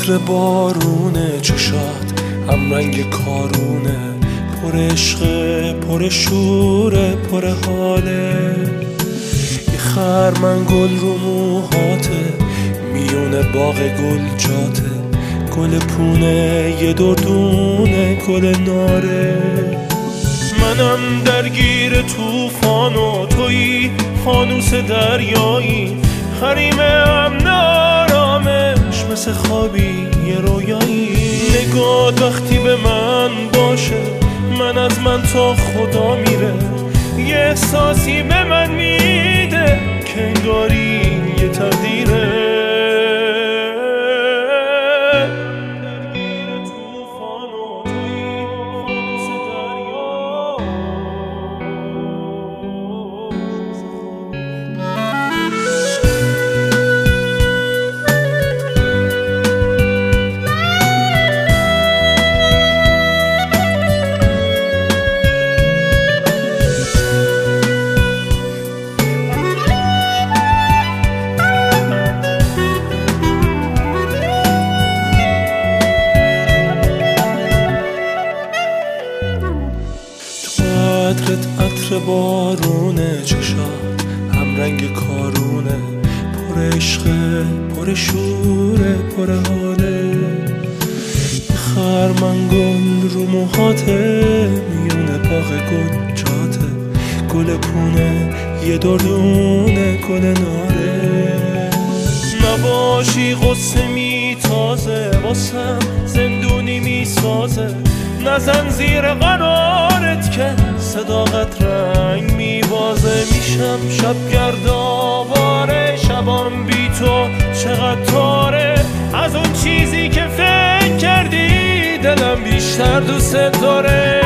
عطر بارونه، چشات هم رنگ کارونه، پر عشقه، پر شوره، پر حاله. یه خرمن رو موهاته، میونه باغ گل جاته، گل پونه یه دردونه، گل ناره. منم درگیر طوفان و تویی فانوس دریایی، حریمم نارامش مثل خوابی یه رویایی. نگات وقتی به من باشه، من از من تا خدا میره، یه احساسی به من میده که انگاری یه تقدیره. عطرت عطر بارونه، چشات هم رنگ کارونه، پر عشقه، پر شوره، پر حاله. خرمن گل رو موهاته، میونه باغ گل جاته، گل پونه یه دردونه، گل ناره. نباشی غصه میتازه، واسم زندونی میسازه، نزن زیر قرارت که صداقت رنگ میبازه. میشم شب گردآواره، شبام بی تو چقدر تاره، از اون چیزی که فکر کردی دلم بیشتر دوست داره.